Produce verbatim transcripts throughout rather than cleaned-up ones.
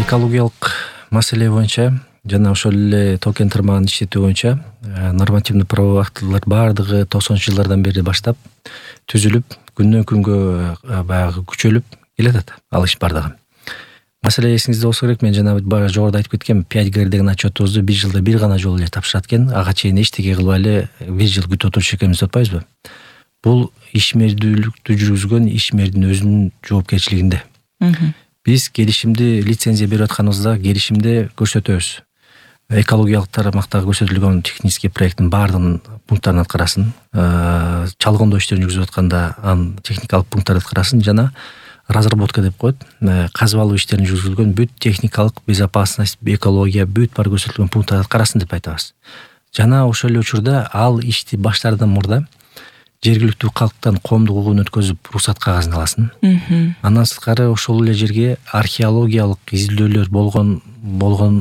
экологиялык маселе боюнча жана ошол эле токен тармагын иштетүү боюнча нормативдүү правовой актылар баардыгы токсонунчу жылдардан бери баштап түзүлүп, күндөн күнгө баягы күчөлүп келатат ал иш баардыгы. Маселе эсиңизде болсо керек, мен жана жогоруда айтып кеткем, пять гэ эр деген отчетубузду бир жылда бир гана жолу эле тапшырат экен. Ага чейин эчтеке кылбай эле бир жыл күтүп отурчу экенбиз деп атпайбызбы? Бул ишмердүүлүктү жүргүзгөн ишмердин өзүнүн жоопкерчилигинде. Биз келишимди лицензия берип атканыбызда келишимде көрсөтөбүз. Экологиялык тармактагы көрсөтүлгөн технический проекттин баардыгын пункттарын аткарасын, чалгындоо иштерин жүргүзүп атканда анын техникалык пункттарды аткарасын жана разработка деп коет. Казып алуу иштерин жүргүзүлгөн бүт техникалык безопасность, экология бүт бар көрсөтүлгөн пункттарды аткарасын деп айтабыз. Жана ошол эле учурда ал ишти баштаардан мурда жергиликтүү калктан коомдук угуун өткөзүп рухсат кагазын аласың. Андан сырткары ошол эле жерге археологиялык изилдөөлөр болгон болгон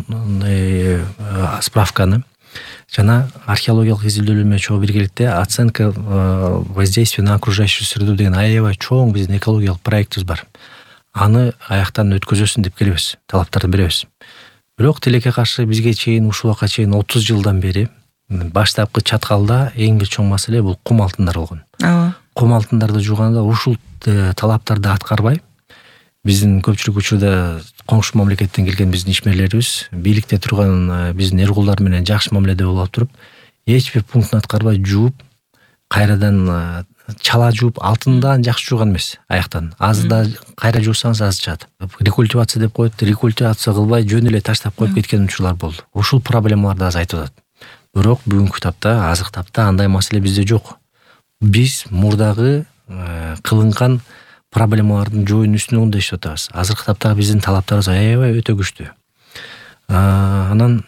справканы жана археологиялык изилдөөлөр менен чогуу биргеликте оценка воздействия на окружающую среду деген аябай чоң биздин экологиялык проектибиз бар. Аны аяктан өткөзөсүн деп келебиз, талаптарды беребиз. Бирок тилекке каршы бизге чейин ушул убакка чейин отуз жылдан бери баштапкы чаткалда эң бир чоң маселе бул кум алтындар болгон. Кум алтындарды жууганда ушул талаптарды аткарбай, биздин көпчүлүк учурда коңшу мамлекеттен келген биздин ишмерлерибиз бийликте турган биздин эркулдар менен жакшы мамиледе болуп туруп, эч бир пунктун аткарбай жууп, кайрадан чала жууп, алтындан жакшы жууган эмес, аяктан. Азда кайра жуусаңыз аз чыгат. Рекультивация деп коет, рекультивация кылбай жөн эле таштап коюп кеткен учурлар болду. Ушул проблемаларды аз айтып атат. Бирок бүгүнкү тапта, азыркы тапта андай маселе бизде жок. Биз мурдагы кылынган проблемалардын жоюунун үстүнөн иштеп атабыз. Азыркы таптагы биздин талаптарыбыз аябай өтө күчтүү. Анан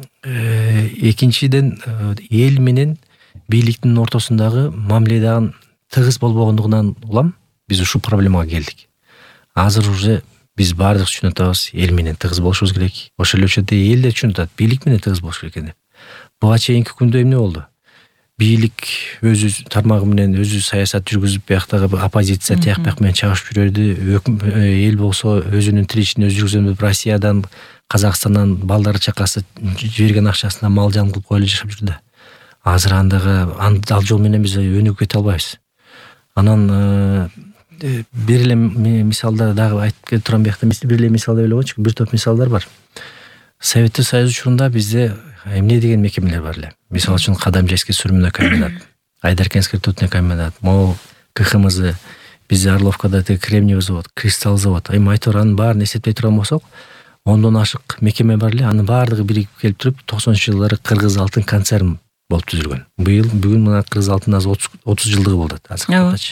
экинчиден эл менен бийликтин ортосундагы мамиледагы тыгыз болбогондугунан улам биз ушул проблемага келдик. Азыр уже биз баардык түшүнүп атабыз, эл менен тыгыз болушубуз керек. Ошол эле учурда эл да түшүнүп атат, бийлик менен тыгыз болуш керек экен деп. Буга чейинки күндө эмне болду? Бийлик өзү тармагы менен өзү саясат жүргүзүп, бияктагы оппозиция тияк бияк менен чабышып жүрөдү. Эл болсо өзүнүн тиричин өзү жүргүзөм деп Россиядан, Казакстандан балдары чакасы жиберген акчасына мал жан кылып коюп жашап жүрдү. Азыр андагы ал жол менен биз өнүгүп кете албайбыз. Анан бир эле мисалда дагы айтып турам, биякта бир эле мисал деп эле койчу, бир топ мисалдар бар. Советтик Союз учурунда бизде эмне деген мекемелер бар эле. Мисалы үчүн Кадамжайский сүрмөнө комбинат, Айдаркенский ртутный комбинат, могу ка ха эм зэ, бизде Орловкада кремниевый завод, Кристалл завод. Эми айтып анын баарын эсептей турган болсок, ондон ашык мекеме бар эле. Анын баардыгы биригип келип туруп токсонунчу жылдары Кыргыз алтын концерн болуп түзүлгөн. Быйыл бүгүн мына Кыргыз алтын отуз жылдыгы болду азыр.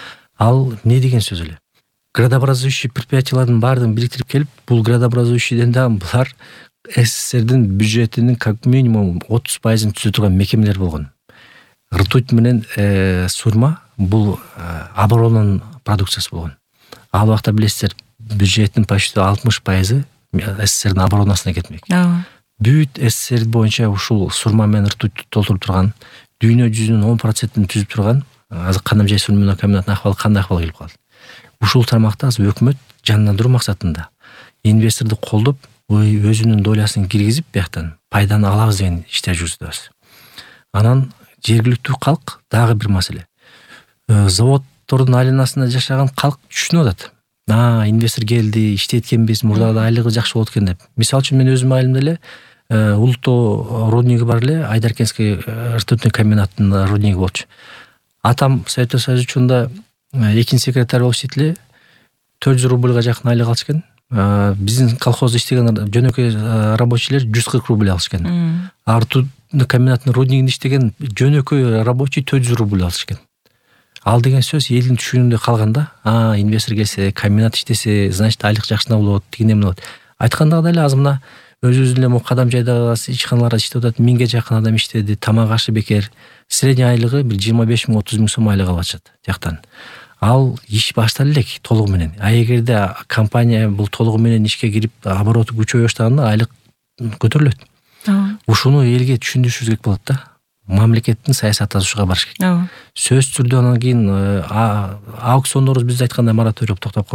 Ал эмне деген сөз эле? Градообразующий предприятиялардын баардыгын бириктирип келип, бул градообразующийден да булар СССРдин бюджетинин как минимум отуз пайызын түзө турган мекемелер болгон. Ртуть менен сурма бул оборонанын продукциясы болгон. Ал убакта билесиздер, бюджеттин почти алтымыш пайызы СССРдин оборонасына кетмек. Бүт СССР боюнча ушул сурма менен ртуть толтуруп турган, дүйнө жүзүнүн он процентин түзүп турган азыр Кадамжай сүрмөнө комбинатынын акыбалы кандай акыбалга келип калды. Ушул тармакта азыр өкмөт жанындыруу максатында инвесторду колдоп, өзүнүн долясын киргизип, бияктан пайданы алабыз деген иштер жүргүзөбүз. Анан жергиликтүү калк дагы бир маселе. Заводдордун айланасында жашаган калк түшүнүп атат. А, инвестор келди, иштеткенбиз, мурдагы айлыгы жакшы болот экен деп. Мисалы үчүн мен өзүм айылымда эле Улуттоо рудниги бар эле, Айдаркенский ртутный комбинаттын рудниги болчу. Атам Советтик Союз учурунда экинчи секретарь болуп иштейт эле, төрт жүз рубльга жакын айлык алыш экен. Биздин колхозда иштеген жөнөкөй рабочийлер жүз кырк рубль алыш экен. Ртутный комбинаттын руднигинде иштеген жөнөкөй рабочий төрт жүз рубль алыш экен. Ал деген сөз элдин түшүнүндө калганда, а, инвестор келсе, комбинат иштесе, значит айлык жакшына болот, тигине болот. Айткандагыдай эле азыр мына өзүбүздүн эле могу Кадамжайдагы ишканаларда иштеп атат, миңге жакын адам иштеди, тамак ашы бекер. Средний айлыгы бир жыйырма беш миң отуз миң сом айлык алып атышат тияктан. Ал иш башталы элек толугу менен. А эгерде компания бул толугу менен ишке кирип, обороту күчөй баштаганда айлык көтөрүлөт. Ушуну элге түшүндүрүшүбүз керек болот да. Мамлекеттин саясаты ушуга барыш керек. Сөз түрдө анан кийин аукциондорубуз бизде айткандай мораторий токтоп калган.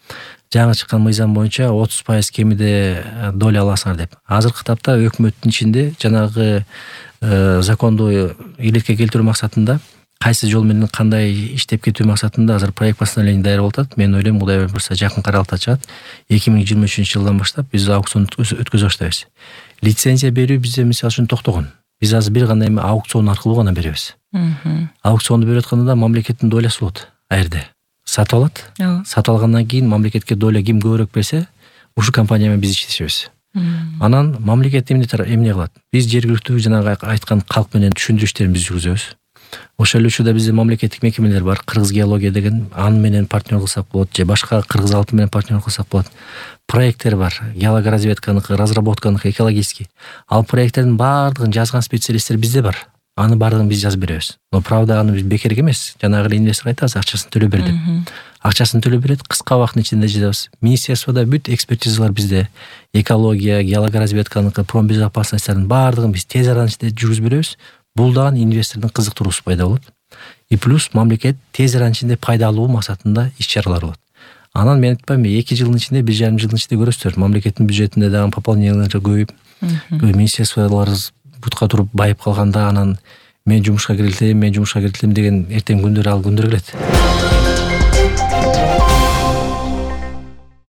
жаңы чыккан мыйзам боюнча отуз пайыз кемиде доля аласыңар деп. Азыркы тапта өкмөттүн ичинде жанагы законду илетке келтирүү максатында кайсы жол менен кандай иштеп кетүү максатында азыр проект постановление даяр болуп атат. Мен ойлойм Кудай буйрса жакын каралта чыгат. эки миң жыйырма үчүнчү жылдан баштап биз аукцион өткөзө баштайбыз. Лицензия берүү бизде мисалы үчүн токтогон. Биз азыр бир гана эми аукцион аркылуу гана беребиз. Аукционду берип атканда да мамлекеттин долясы болот. А жерде сатып алат. Сатып алгандан кийин мамлекетке доля ким көбүрөөк берсе, ушу компания менен биз иштешебиз. Анан мамлекет эмне эмне кылат? Биз жергиликтүү жанагы айткан калк менен түшүндүрүү иштерин жүргүзөбүз. Ошол эле учурда бизде мамлекеттик мекемелер бар. Кыргыз геология деген, аны менен партнер кылсак болот, же башка кыргыз алтын менен партнер кылсак болот. Проекттер бар. Геологоразведканыкы, разработканыкы, экологический. Ал проекттердин баардыгын жазган специалисттер бизде бар. Аны баардыгын биз жазып беребиз. Но правда аны биз бекерге эмес. Жанагы эле инвестор айтабыз, акчасын төлөп бер деп. Акчасын төлөп берет, кыска убакыттын ичинде жазабыз. Министерствода бүт экспертизалар бизде. Экология, геологоразведканыкы, промбезопасностьтардын баардыгын биз тез аранын ичинде жүргүзүп беребиз. Бул дагы инвестордун кызыктыруусу пайда болот. И плюс мамлекет тез аранын ичинде пайда алуу максатында иш-чаралар болот. Анан мен айтпайм, эки жылдын ичинде, бир жарым жылдын ичинде көрөсүздөр. Мамлекеттин бюджетинде дагы пополнениялар көбөйүп, министерстволор бутка туруп байып калганда анан мен жумушка кирилтем, мен жумушка кирилтем деген эртең күндөр ал күндөр келет.